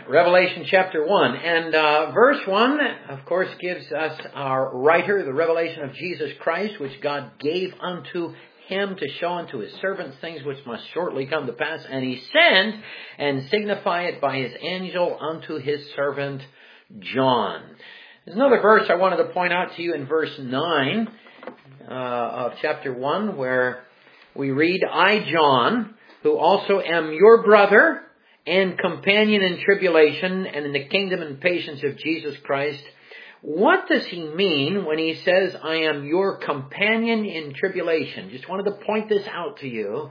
Revelation chapter 1. And verse 1, of course, gives us our writer, the revelation of Jesus Christ, which God gave unto him to show unto his servants things which must shortly come to pass. And he sent and signify it by his angel unto his servant John. There's another verse I wanted to point out to you in verse 9 of chapter 1, where we read, I, John, who also am your brother and companion in tribulation and in the kingdom and patience of Jesus Christ. What does he mean when he says, I am your companion in tribulation? Just wanted to point this out to you,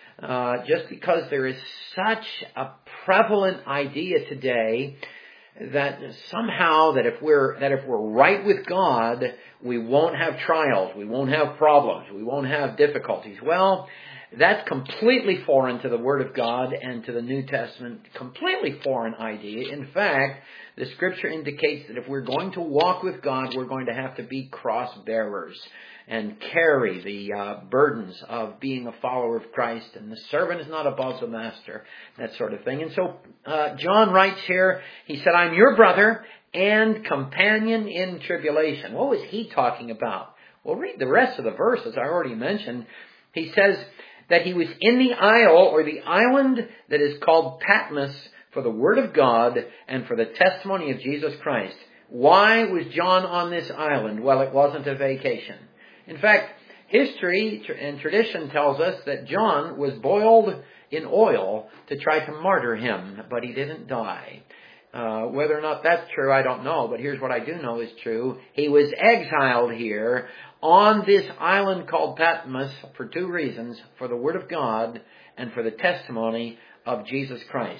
just because there is such a prevalent idea today that somehow that if we're right with God, we won't have trials, we won't have problems, we won't have difficulties. Well, that's completely foreign to the Word of God and to the New Testament. Completely foreign idea. In fact, the Scripture indicates that if we're going to walk with God, we're going to have to be cross bearers and carry the burdens of being a follower of Christ. And the servant is not above the master, that sort of thing. And so John writes here, he said, I'm your brother and companion in tribulation. What was he talking about? Well, read the rest of the verse, as I already mentioned. He says that he was in the isle, or the island that is called Patmos, for the Word of God and for the testimony of Jesus Christ. Why was John on this island? Well, it wasn't a vacation. In fact, history and tradition tells us that John was boiled in oil to try to martyr him, but he didn't die. Whether or not that's true, I don't know, but here's what I do know is true. He was exiled here on this island called Patmos for two reasons, for the Word of God and for the testimony of Jesus Christ.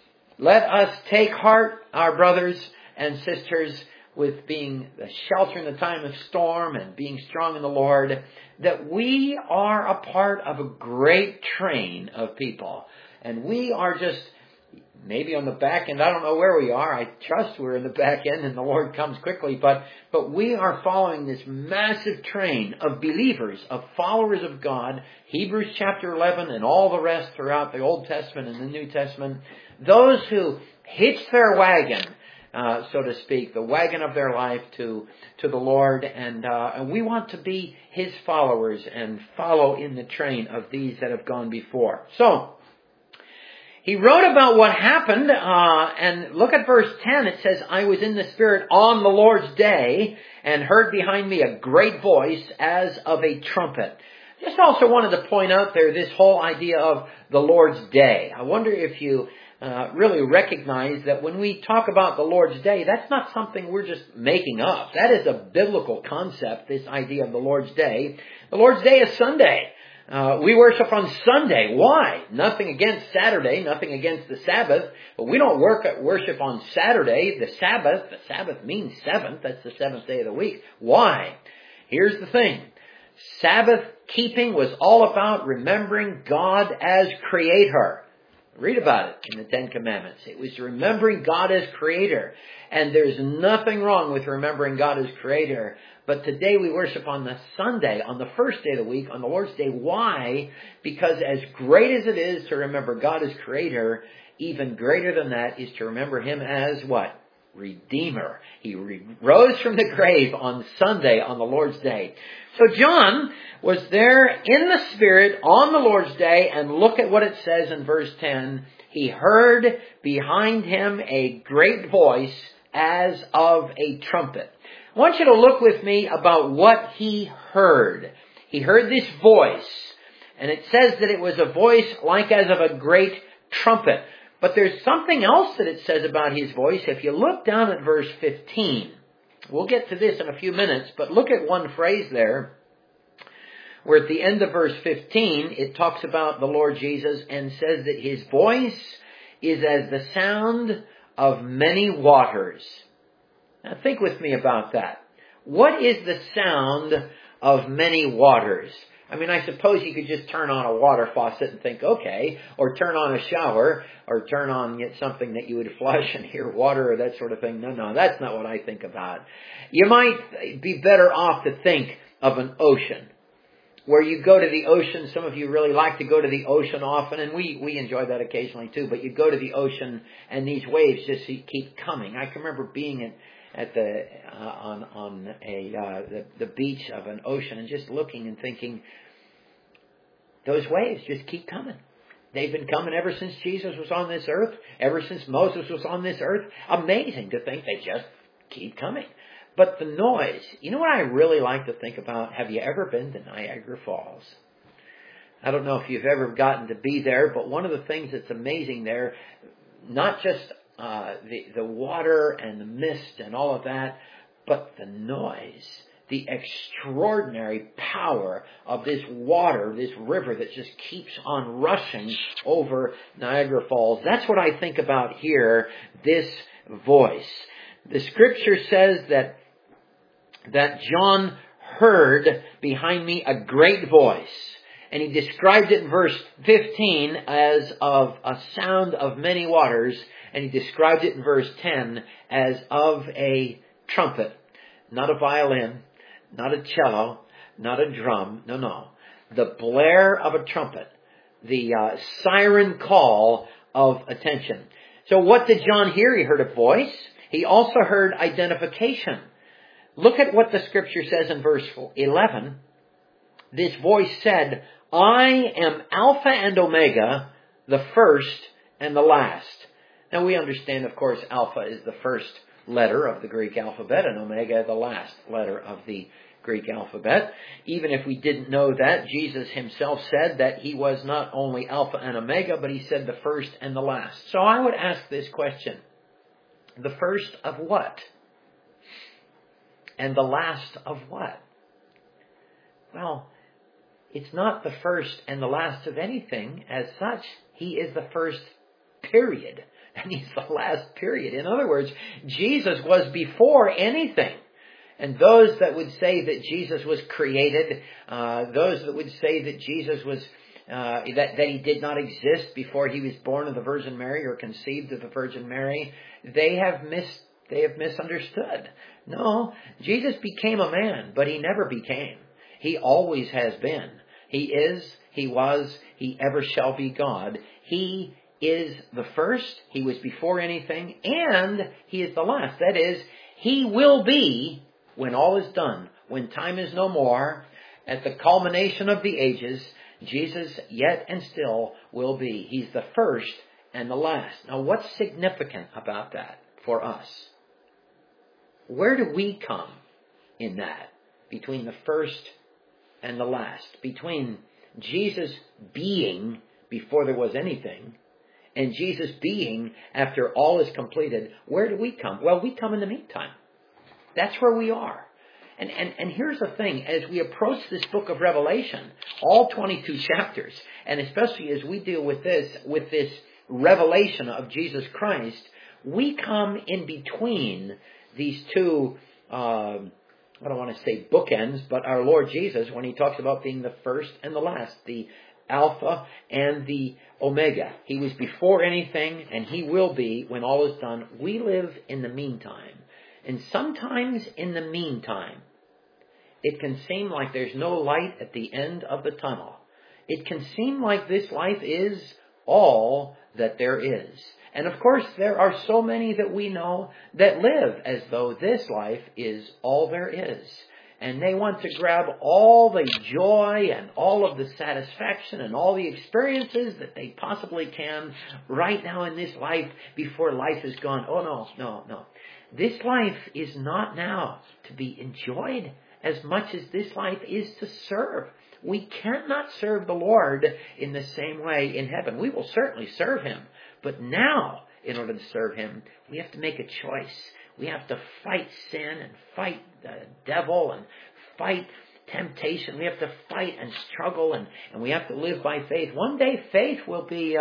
Let us take heart, our brothers and sisters, with being a shelter in the time of storm and being strong in the Lord, that we are a part of a great train of people. And we are just maybe on the back end. I don't know where we are. I trust we're in the back end and the Lord comes quickly. But we are following this massive train of believers, of followers of God. Hebrews chapter 11 and all the rest throughout the Old Testament and the New Testament. Those who hitch their wagon, so to speak, the wagon of their life to the Lord. And we want to be His followers and follow in the train of these that have gone before. So, he wrote about what happened, and look at verse 10. It says, I was in the Spirit on the Lord's day, and heard behind me a great voice as of a trumpet. Just also wanted to point out there this whole idea of the Lord's day. I wonder if you really recognize that when we talk about the Lord's day, that's not something we're just making up. That is a biblical concept, this idea of the Lord's day. The Lord's day is Sunday. We worship on Sunday. Why? Nothing against Saturday, nothing against the Sabbath, but we don't worship on Saturday. The Sabbath means seventh. That's the seventh day of the week. Why? Here's the thing. Sabbath keeping was all about remembering God as Creator. Read about it in the Ten Commandments. It was remembering God as Creator. And there's nothing wrong with remembering God as Creator. But today we worship on the Sunday, on the first day of the week, on the Lord's Day. Why? Because as great as it is to remember God as Creator, even greater than that is to remember Him as what? Redeemer. He rose from the grave on Sunday, on the Lord's Day. So John was there in the Spirit on the Lord's Day, and look at what it says in verse 10. He heard behind him a great voice as of a trumpet. I want you to look with me about what he heard. He heard this voice, and it says that it was a voice like as of a great trumpet. But there's something else that it says about his voice. If you look down at verse 15, we'll get to this in a few minutes, but look at one phrase there, where at the end of verse 15, it talks about the Lord Jesus and says that his voice is as the sound of many waters. Now think with me about that. What is the sound of many waters? I mean, I suppose you could just turn on a water faucet and think, okay, or turn on a shower, or turn on something that you would flush and hear water or that sort of thing. No, that's not what I think about. You might be better off to think of an ocean. where you go to the ocean. Some of you really like to go to the ocean often, and we enjoy that occasionally too. But you go to the ocean, and these waves just keep coming. I can remember being at the beach of an ocean and just looking and thinking, those waves just keep coming. They've been coming ever since Jesus was on this earth, ever since Moses was on this earth. Amazing to think they just keep coming. But the noise, you know what I really like to think about? Have you ever been to Niagara Falls? I don't know if you've ever gotten to be there, but one of the things that's amazing there, not just the water and the mist and all of that, but the noise, the extraordinary power of this water, this river that just keeps on rushing over Niagara Falls. That's what I think about here, this voice. The scripture says that John heard behind me a great voice. And he described it in verse 15 as of a sound of many waters. And he described it in verse 10 as of a trumpet. Not a violin, not a cello, not a drum. No. The blare of a trumpet. The siren call of attention. So what did John hear? He heard a voice. He also heard identification. Look at what the scripture says in verse 11. This voice said, I am Alpha and Omega, the first and the last. Now we understand, of course, Alpha is the first letter of the Greek alphabet and Omega the last letter of the Greek alphabet. Even if we didn't know that, Jesus himself said that he was not only Alpha and Omega, but he said the first and the last. So I would ask this question. The first of what? And the last of what? Well, it's not the first and the last of anything as such. He is the first period. And he's the last period. In other words, Jesus was before anything. And those that would say that Jesus was created, those that would say that Jesus was, that he did not exist before he was born of the Virgin Mary or conceived of the Virgin Mary, they have misunderstood. No, Jesus became a man, but he never became. He always has been. He is, he was, he ever shall be God. He is the first, he was before anything, and he is the last. That is, he will be, when all is done, when time is no more, at the culmination of the ages, Jesus yet and still will be. He's the first and the last. Now what's significant about that for us? Where do we come in that? Between the first and the last. Between Jesus being before there was anything and Jesus being after all is completed. Where do we come? Well, we come in the meantime. That's where we are. And here's the thing. As we approach this book of Revelation, all 22 chapters, and especially as we deal with this revelation of Jesus Christ, we come in between these two, I don't want to say bookends, but our Lord Jesus, when he talks about being the first and the last, the Alpha and the Omega. He was before anything, and he will be when all is done. We live in the meantime. And sometimes in the meantime, it can seem like there's no light at the end of the tunnel. It can seem like this life is all that there is. And of course, there are so many that we know that live as though this life is all there is. And they want to grab all the joy and all of the satisfaction and all the experiences that they possibly can right now in this life before life is gone. Oh, no. This life is not now to be enjoyed as much as this life is to serve. We cannot serve the Lord in the same way in heaven. We will certainly serve him. But now, in order to serve him, we have to make a choice. We have to fight sin and fight the devil and fight temptation. We have to fight and struggle and we have to live by faith. One day faith will be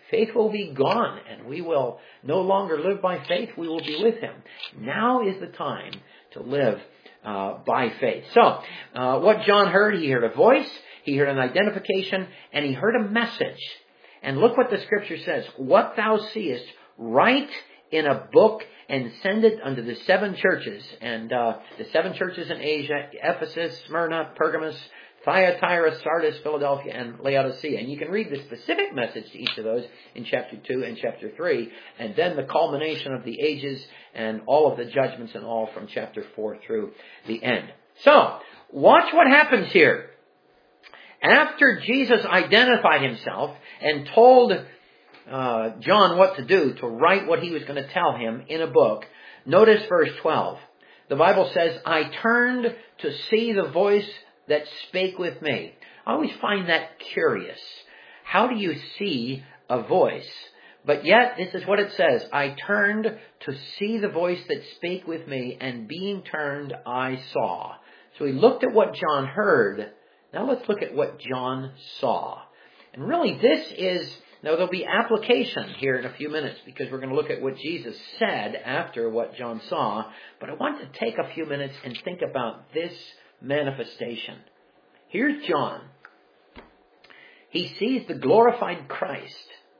gone and we will no longer live by faith. We will be with him. Now is the time to live by faith. So, what John heard, he heard a voice, he heard an identification, and he heard a message. And look what the scripture says. What thou seest, write in a book and send it unto the 7 churches. And the 7 churches in Asia, Ephesus, Smyrna, Pergamos, Thyatira, Sardis, Philadelphia, and Laodicea. And you can read the specific message to each of those in chapter 2 and chapter 3, and then the culmination of the ages and all of the judgments and all from chapter 4 through the end. So, watch what happens here. After Jesus identified himself and told John what to do, to write what he was going to tell him in a book, notice verse 12. The Bible says, I turned to see the voice that spake with me. I always find that curious. How do you see a voice? But yet, this is what it says. I turned to see the voice that spake with me, and being turned, I saw. So he looked at what John heard. Now let's look at what John saw. And really this is, now there'll be application here in a few minutes because we're going to look at what Jesus said after what John saw. But I want to take a few minutes and think about this manifestation. Here's John. He sees the glorified Christ.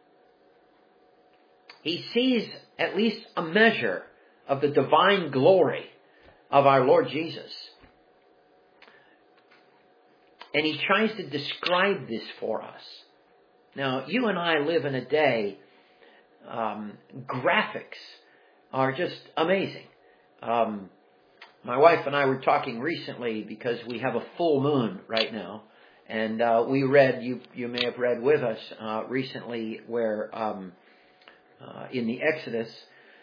He sees at least a measure of the divine glory of our Lord Jesus. And he tries to describe this for us. Now, you and I live in a day, graphics are just amazing. My wife and I were talking recently because we have a full moon right now. And we read, you may have read with us recently where in the Exodus,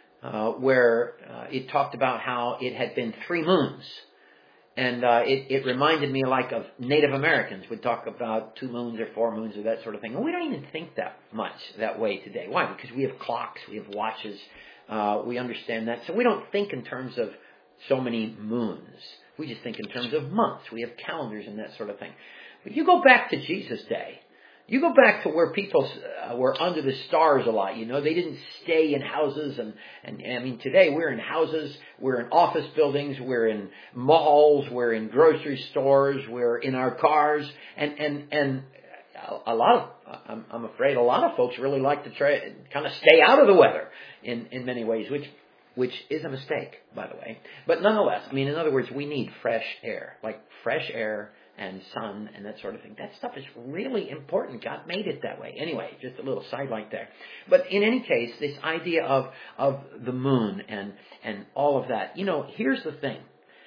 where it talked about how it had been 3 moons. And it reminded me like of Native Americans would talk about 2 moons or 4 moons or that sort of thing. And we don't even think that much that way today. Why? Because we have clocks, we have watches, we understand that. So we don't think in terms of so many moons. We just think in terms of months. We have calendars and that sort of thing. But you go back to Jesus' day. You go back to where people were under the stars a lot. You know, they didn't stay in houses. And I mean, today we're in houses, we're in office buildings, we're in malls, we're in grocery stores, we're in our cars. And a lot of, I'm afraid a lot of folks really like to try kind of stay out of the weather in many ways, which is a mistake, by the way. But nonetheless, I mean, in other words, we need fresh air, like fresh air and sun and that sort of thing. That stuff is really important. God made it that way. Anyway, just a little sidelight there. But in any case, this idea of the moon and all of that. You know, here's the thing.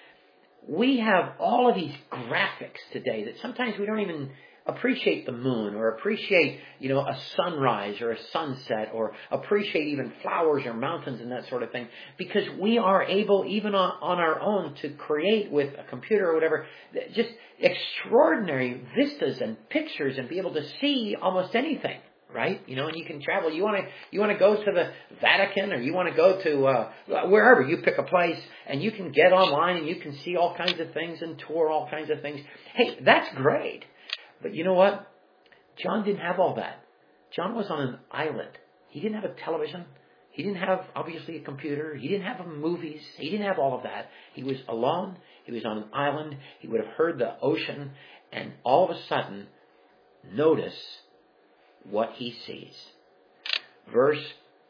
We have all of these graphics today that sometimes we don't even appreciate the moon or appreciate, you know, a sunrise or a sunset or appreciate even flowers or mountains and that sort of thing, because we are able, even on our own, to create with a computer or whatever, just extraordinary vistas and pictures and be able to see almost anything, right? You know, and you can travel. You want to go to the Vatican, or you want to go to wherever. You pick a place and you can get online and you can see all kinds of things and tour all kinds of things. Hey, that's great. But you know what? John didn't have all that. John was on an island. He didn't have a television. He didn't have, obviously, a computer. He didn't have movies. He didn't have all of that. He was alone. He was on an island. He would have heard the ocean. And all of a sudden, notice what he sees. Verse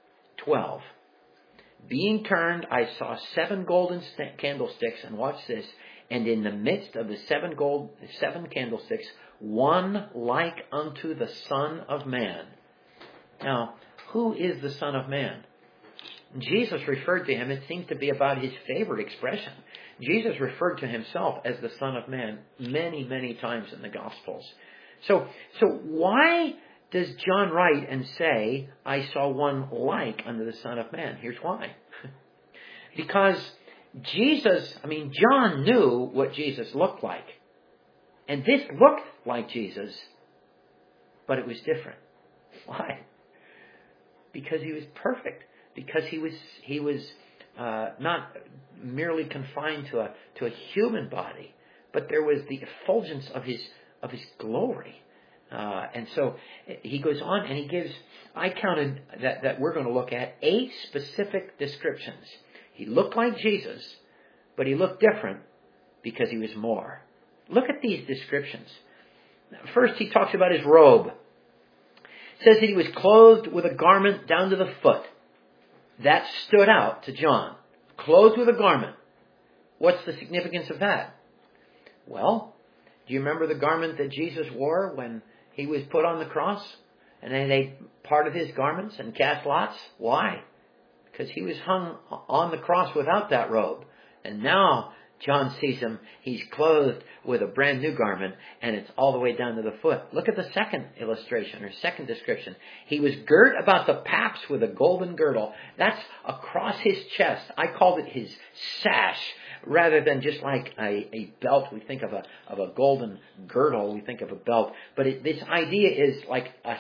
12. Being turned, I saw 7 golden candlesticks. And watch this. And in the midst of the 7 candlesticks, one like unto the Son of Man. Now, who is the Son of Man? Jesus referred to him, it seems to be about his favorite expression. Jesus referred to himself as the Son of Man many, many times in the Gospels. So why does John write and say, I saw one like unto the Son of Man? Here's why. Because John knew what Jesus looked like. And this looked like Jesus, but it was different. Why? Because he was perfect. Because he was not merely confined to a human body, but there was the effulgence of his glory. And so he goes on and he gives, I counted that we're going to look at 8 specific descriptions. He looked like Jesus, but he looked different because he was more. Look at these descriptions. First, he talks about his robe. It says that he was clothed with a garment down to the foot. That stood out to John. Clothed with a garment. What's the significance of that? Well, Do you remember the garment that Jesus wore when He was put on the cross? And then they parted His garments and cast lots? Why? Because He was hung on the cross without that robe. And now John sees Him. He's clothed with a brand new garment, and it's all the way down to the foot. Look at the second illustration, or second description. He was girt about the paps with a golden girdle. That's across His chest. I called it His sash, rather than just like a belt. We think of a golden girdle. We think of a belt. But this idea is like a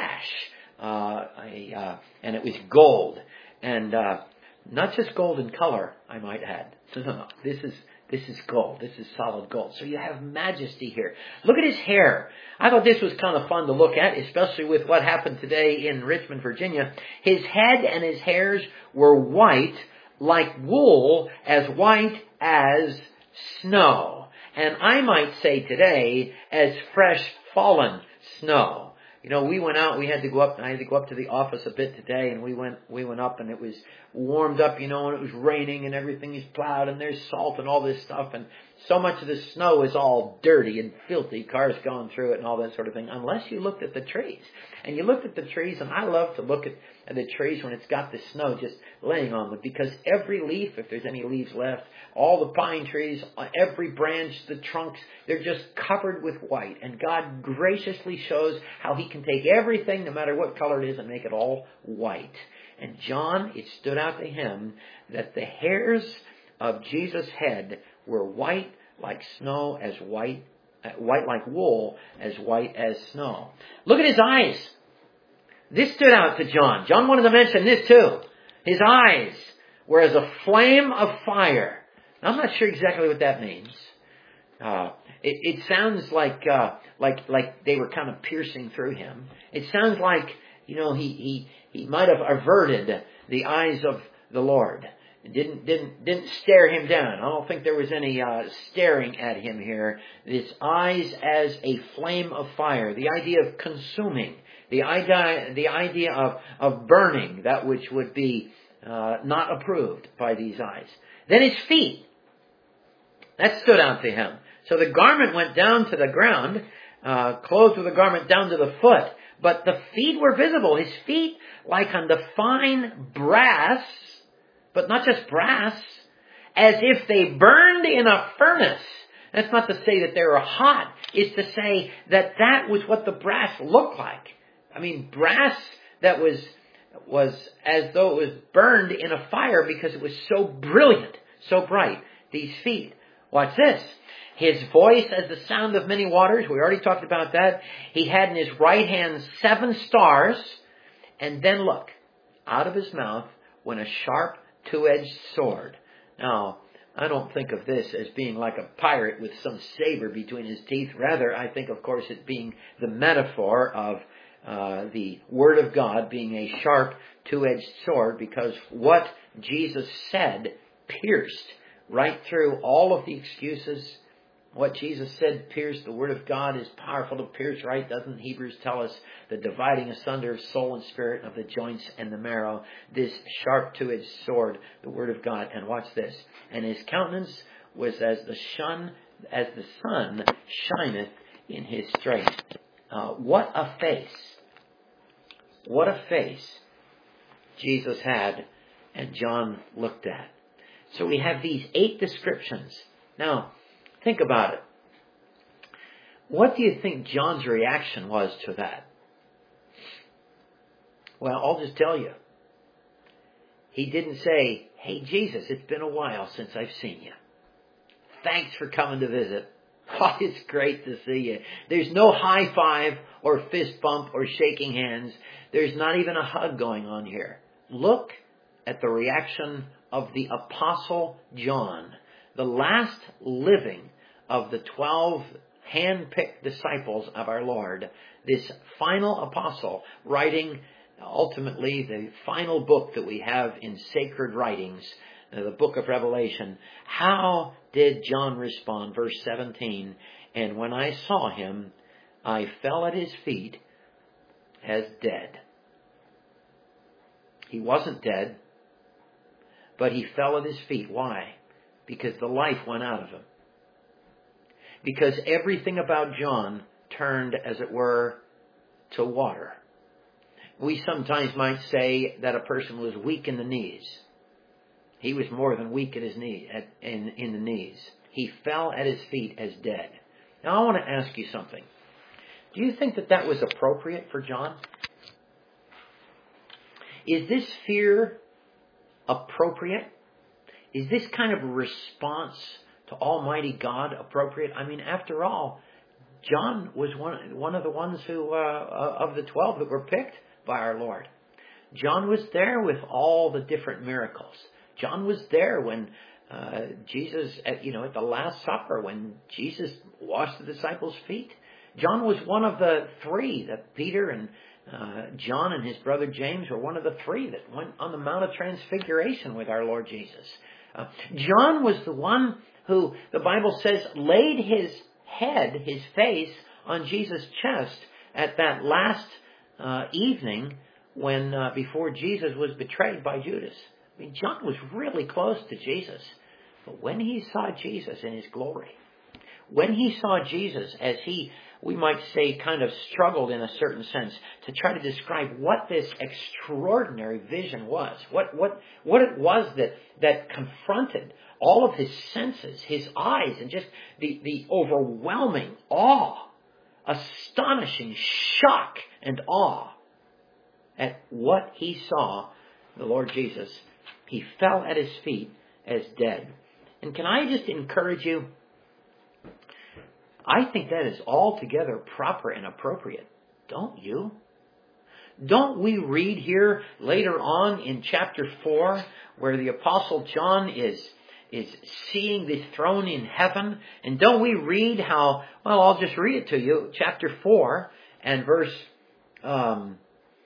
sash, and it was gold. And not just gold in color, I might add. No. This is gold. This is solid gold. So you have majesty here. Look at His hair. I thought this was kind of fun to look at, especially with what happened today in Richmond, Virginia. His head and His hairs were white, like wool, as white as snow. And I might say today, as fresh fallen snow. You know, we went out, I had to go up to the office a bit today, and we went up, and it was warmed up, and it was raining, and everything is plowed, and there's salt and all this stuff, and so much of the snow is all dirty and filthy, cars going through it and all that sort of thing, unless you looked at the trees. And you looked at the trees, and I love to look at the trees when it's got the snow just laying on them, because every leaf, if there's any leaves left, all the pine trees, every branch, the trunks, they're just covered with white. And God graciously shows how He can take everything, no matter what color it is, and make it all white. And John, it stood out to him that the hairs of Jesus' head were white like snow, as white like wool, as white as snow. Look at His eyes. This stood out to John. John wanted to mention this too. His eyes were as a flame of fire. Now, I'm not sure exactly what that means. It sounds like they were kind of piercing through him. It sounds like, he might have averted the eyes of the Lord. It didn't stare Him down. I don't think there was any staring at Him here. His eyes as a flame of fire. The idea of consuming. The idea of burning that which would be not approved by these eyes. Then His feet. That stood out to him. So the garment went down to the ground, clothed with the garment down to the foot. But the feet were visible. His feet like unto fine brass, but not just brass, as if they burned in a furnace. That's not to say that they were hot. It's to say that was what the brass looked like. I mean, brass that was as though it was burned in a fire because it was so brilliant, so bright. These feet. Watch this. His voice as the sound of many waters. We already talked about that. He had in His right hand 7 stars. And then look, out of His mouth went a sharp 2-edged sword. Now, I don't think of this as being like a pirate with some saber between his teeth. Rather, I think, of course, it being the metaphor of the Word of God being a sharp 2-edged sword, because what Jesus said pierced right through all of the excuses. What Jesus said pierced. The Word of God is powerful to pierce, right? Doesn't Hebrews tell us the dividing asunder of soul and spirit, of the joints and the marrow? This sharp 2-edged sword, the Word of God. And watch this. And His countenance was as the sun shineth in His strength. What a face. What a face Jesus had and John looked at. So we have these 8 descriptions. Now, think about it. What do you think John's reaction was to that? Well, I'll just tell you. He didn't say, "Hey, Jesus, it's been a while since I've seen you. Thanks for coming to visit. Oh, it's great to see you." There's no high five or fist bump or shaking hands. There's not even a hug going on here. Look at the reaction of the Apostle John, the last living of the 12 hand-picked disciples of our Lord, this final apostle writing ultimately the final book that we have in sacred writings, the book of Revelation. How did John respond? Verse 17, "And when I saw Him, I fell at His feet as dead." He wasn't dead, but he fell at His feet. Why? Because the life went out of him. because everything about John turned, as it were, to water. We sometimes might say that a person was weak in the knees. He was more than weak at his knee, in the knees. He fell at his feet as dead. Now I want to ask you something. Do you think that that was appropriate for John? Is this fear appropriate? Is this kind of response to Almighty God appropriate? I mean, after all, John was one of the ones who, of the 12 that were picked by our Lord. John was there with all the different miracles. John was there when Jesus, at the Last Supper, when Jesus washed the disciples' feet. John was one of the three that Peter and John and his brother James were one of the three that went on the Mount of Transfiguration with our Lord Jesus. John was the one who, the Bible says, laid his head, his face, on Jesus' chest at that last evening when before Jesus was betrayed by Judas. I mean, John was really close to Jesus. But when he saw Jesus in his glory, when he saw Jesus as he, we might say, kind of struggled in a certain sense to try to describe what this extraordinary vision was, what it was that confronted all of his senses, his eyes, and just the overwhelming awe, astonishing shock and awe at what he saw, the Lord Jesus, he fell at his feet as dead. And can I just encourage you? I think that is altogether proper and appropriate. Don't you? Don't we read here later on in chapter 4 where the Apostle John is seeing the throne in heaven? And don't we read how, well, I'll just read it to you. Chapter 4 and verse 10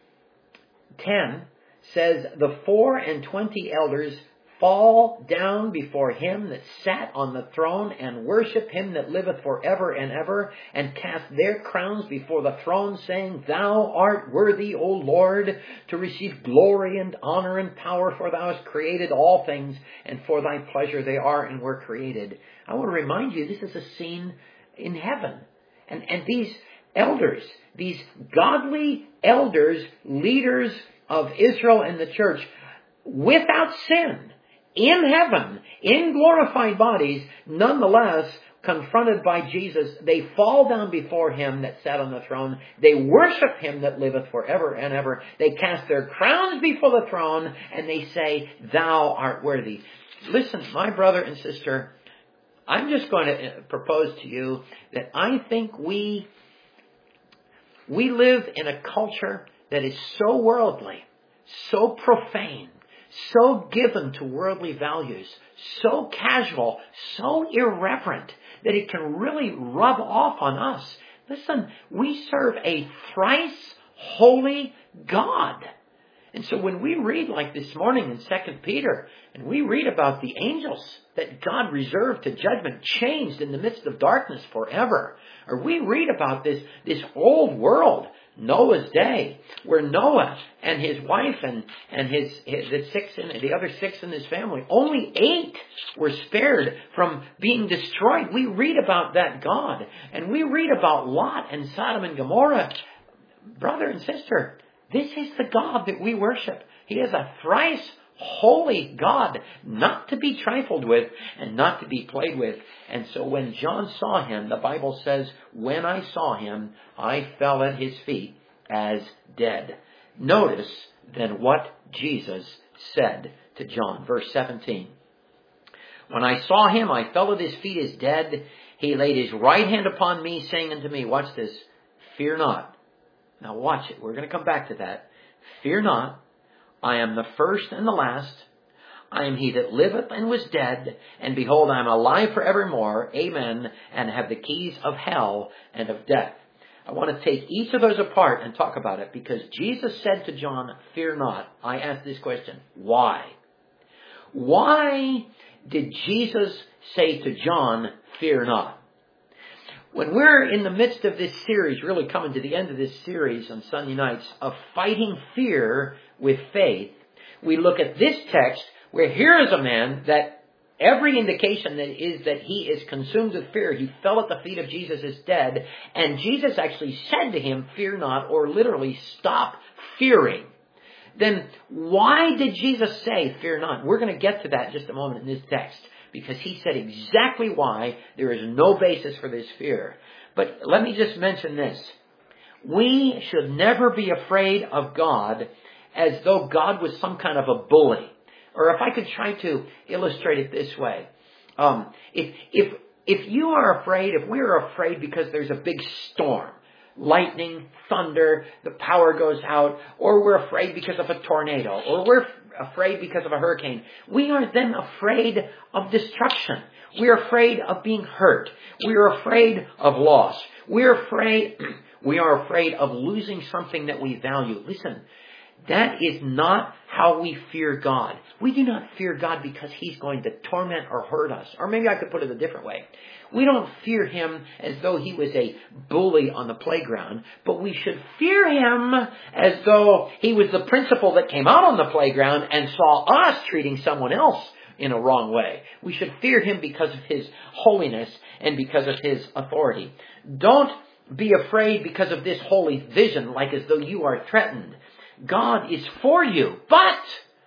says, the 24 elders fall down before him that sat on the throne and worship him that liveth forever and ever, and cast their crowns before the throne, saying, Thou art worthy, O Lord, to receive glory and honor and power, for thou hast created all things, and for thy pleasure they are and were created. I want to remind you, this is a scene in heaven. And these elders, these godly elders, leaders of Israel and the church, without sin, in heaven, in glorified bodies, nonetheless, confronted by Jesus, they fall down before him that sat on the throne. They worship him that liveth forever and ever. They cast their crowns before the throne, and they say, Thou art worthy. Listen, my brother and sister, I'm just going to propose to you that I think we live in a culture that is so worldly, so profane, so given to worldly values, so casual, so irreverent, that it can really rub off on us. Listen, we serve a thrice holy God. And so when we read, like this morning in 2 Peter, and we read about the angels that God reserved to judgment, changed in the midst of darkness forever, or we read about this old world, Noah's day, where Noah and his wife and the other 6 in his family, only 8 were spared from being destroyed. We read about that God, and we read about Lot and Sodom and Gomorrah. Brother and sister, this is the God that we worship. He is a thrice holy God, not to be trifled with and not to be played with. And so when John saw him, the Bible says, when I saw him, I fell at his feet as dead. Notice then what Jesus said to John. Verse 17. When I saw him, I fell at his feet as dead. He laid his right hand upon me, saying unto me, watch this, fear not. Now watch it. We're going to come back to that. Fear not. I am the first and the last. I am he that liveth and was dead. And behold, I am alive forevermore. Amen. And have the keys of hell and of death. I want to take each of those apart and talk about it, because Jesus said to John, fear not. I ask this question. Why? Why did Jesus say to John, fear not? When we're in the midst of this series, really coming to the end of this series on Sunday nights, of fighting fear with faith, we look at this text where here is a man that every indication that he is consumed with fear. He fell at the feet of Jesus as dead, and Jesus actually said to him, fear not, or literally stop fearing. Then why did Jesus say, fear not? We're going to get to that in just a moment in this text, because he said exactly why there is no basis for this fear. But let me just mention this. We should never be afraid of God as though God was some kind of a bully. Or if I could try to illustrate it this way. If you are afraid, if we are afraid because there's a big storm, lightning, thunder, the power goes out, or we're afraid because of a tornado, or we're afraid because of a hurricane, we are then afraid of destruction. We are afraid of being hurt. We are afraid of loss. We are afraid of losing something that we value. Listen, that is not how we fear God. We do not fear God because he's going to torment or hurt us. Or maybe I could put it a different way. We don't fear him as though he was a bully on the playground, but we should fear him as though he was the principal that came out on the playground and saw us treating someone else in a wrong way. We should fear him because of his holiness and because of his authority. Don't be afraid because of this holy vision, like as though you are threatened. God is for you, but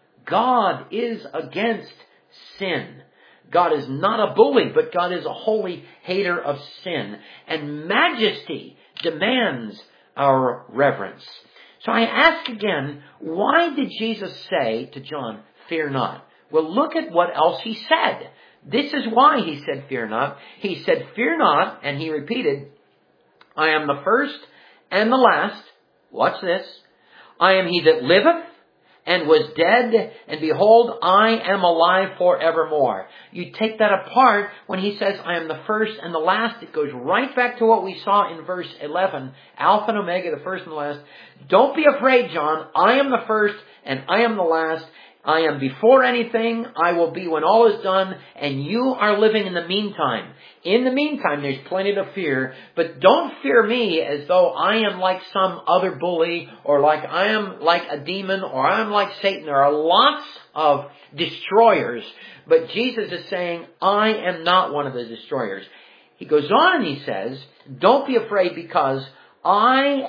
God is against sin. God is not a bully, but God is a holy hater of sin. And majesty demands our reverence. So I ask again, why did Jesus say to John, fear not? Well, look at what else he said. This is why he said, fear not. He said, fear not, and he repeated, I am the first and the last. Watch this. I am he that liveth and was dead, and behold, I am alive forevermore. You take that apart, when he says, I am the first and the last, it goes right back to what we saw in verse 11. Alpha and Omega, the first and the last. Don't be afraid, John. I am the first and I am the last. I am before anything. I will be when all is done. And you are living in the meantime. In the meantime, there's plenty to fear. But don't fear me as though I am like some other bully, or like I am like a demon, or I am like Satan. There are lots of destroyers. But Jesus is saying, I am not one of the destroyers. He goes on and he says, don't be afraid because I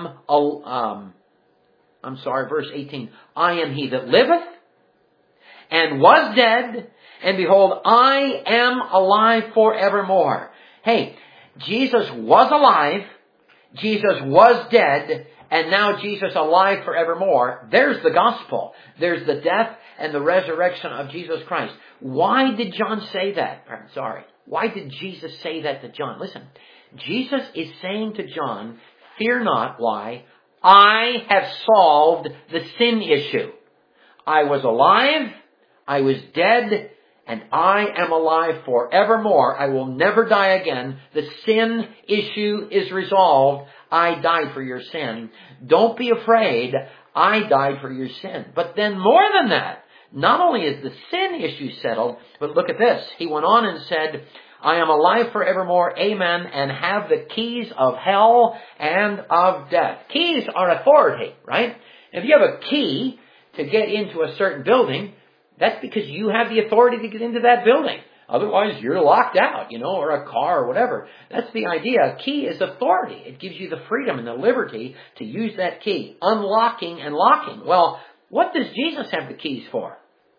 am, verse 18. I am he that liveth and was dead, and behold, I am alive forevermore. Hey, Jesus was alive, Jesus was dead, and now Jesus alive forevermore. There's the gospel. There's the death and the resurrection of Jesus Christ. Why did John say that? Why did Jesus say that to John? Listen, Jesus is saying to John, fear not. Why? I have solved the sin issue. I was alive, I was dead, and I am alive forevermore. I will never die again. The sin issue is resolved. I died for your sin. Don't be afraid. I died for your sin. But then more than that, not only is the sin issue settled, but look at this. He went on and said, I am alive forevermore, amen, and have the keys of hell and of death. Keys are authority, right? If you have a key to get into a certain building, that's because you have the authority to get into that building. Otherwise, you're locked out, or a car or whatever. That's the idea. A key is authority. It gives you the freedom and the liberty to use that key. Unlocking and locking. Well, what does Jesus have the keys for?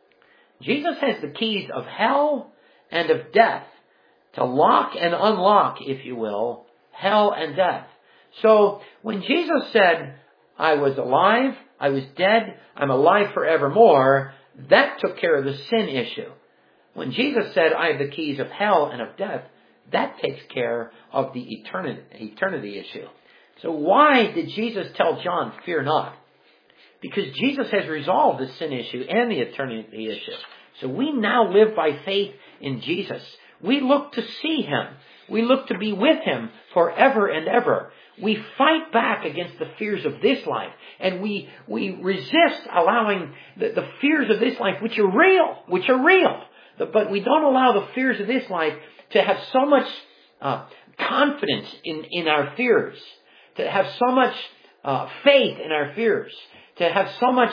Jesus has the keys of hell and of death. To lock and unlock, if you will, hell and death. So, when Jesus said, I was alive, I was dead, I'm alive forevermore, that took care of the sin issue. When Jesus said, I have the keys of hell and of death, that takes care of the eternity issue. So why did Jesus tell John, fear not? Because Jesus has resolved the sin issue and the eternity issue. So we now live by faith in Jesus. We look to see him. We look to be with him forever and ever. We fight back against the fears of this life. And we resist allowing the fears of this life, which are real. But we don't allow the fears of this life to have so much confidence in our fears. To have so much faith in our fears. To have so much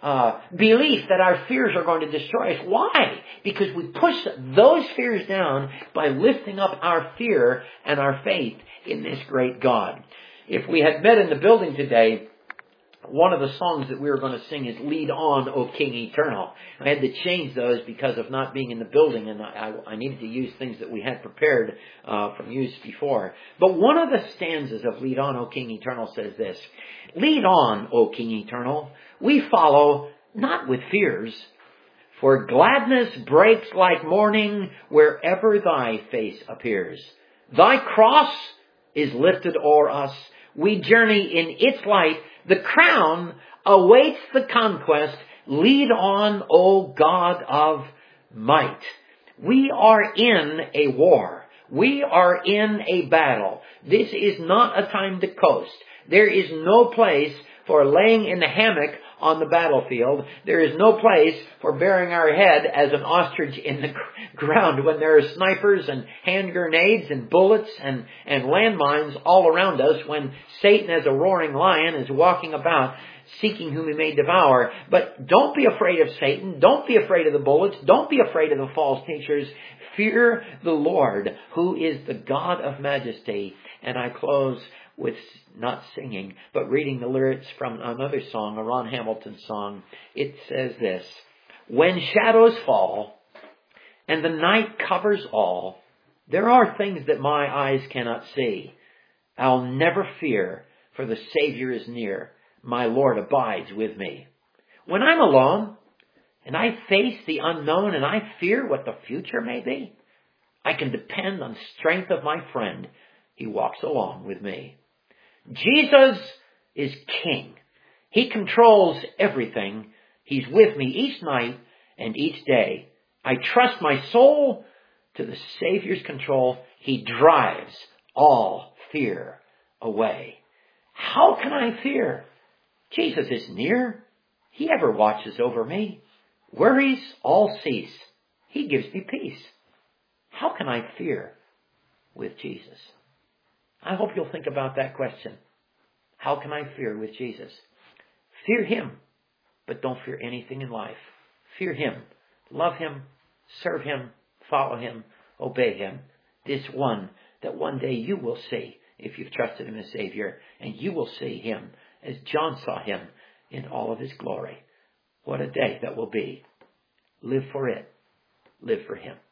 belief that our fears are going to destroy us. Why? Because we push those fears down by lifting up our fear and our faith in this great God. If we had met in the building today, one of the songs that we were going to sing is Lead On, O King Eternal. I had to change those because of not being in the building, and I needed to use things that we had prepared from use before. But one of the stanzas of Lead On, O King Eternal says this: Lead on, O King Eternal, we follow not with fears, for gladness breaks like morning wherever thy face appears. Thy cross is lifted o'er us. We journey in its light. The crown awaits the conquest. Lead on, O God of might. We are in a war. We are in a battle. This is not a time to coast. There is no place for laying in the hammock on the battlefield. There is no place for burying our head as an ostrich in the ground when there are snipers and hand grenades and bullets and landmines all around us, when Satan as a roaring lion is walking about seeking whom he may devour. But don't be afraid of Satan. Don't be afraid of the bullets. Don't be afraid of the false teachers. Fear the Lord, who is the God of majesty. And I close with not singing, but reading the lyrics from another song, a Ron Hamilton song. It says this: when shadows fall and the night covers all, there are things that my eyes cannot see. I'll never fear, for the Savior is near. My Lord abides with me. When I'm alone and I face the unknown and I fear what the future may be, I can depend on the strength of my friend. He walks along with me. Jesus is King. He controls everything. He's with me each night and each day. I trust my soul to the Savior's control. He drives all fear away. How can I fear? Jesus is near. He ever watches over me. Worries all cease. He gives me peace. How can I fear with Jesus? I hope you'll think about that question. How can I fear with Jesus? Fear Him, but don't fear anything in life. Fear Him. Love Him. Serve Him. Follow Him. Obey Him. This one that one day you will see if you've trusted Him as Savior, and you will see Him as John saw Him in all of His glory. What a day that will be. Live for it. Live for Him.